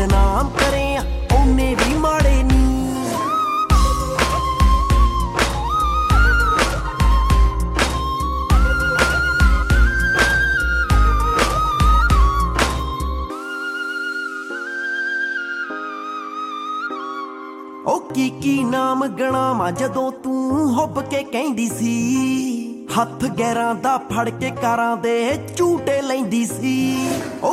ਬਦਨਾਮ ਕਰੇ ਉਹਨੇ ਵੀ ਮਾੜੇ ਨੀ। ਉਹ ਕੀ ਨਾਮ ਗਣਾਵਾਂ ਜਦੋਂ ਤੂੰ ਹੁੱਬ ਕੇ ਕਹਿੰਦੀ ਸੀ, ਹੱਥ ਗੈਰਾਂ ਦਾ ਫੜ ਕੇ ਕਾਰਾਂ ਦੇ ਝੂਟੇ ਲੈਂਦੀ ਸੀ। ਉਹ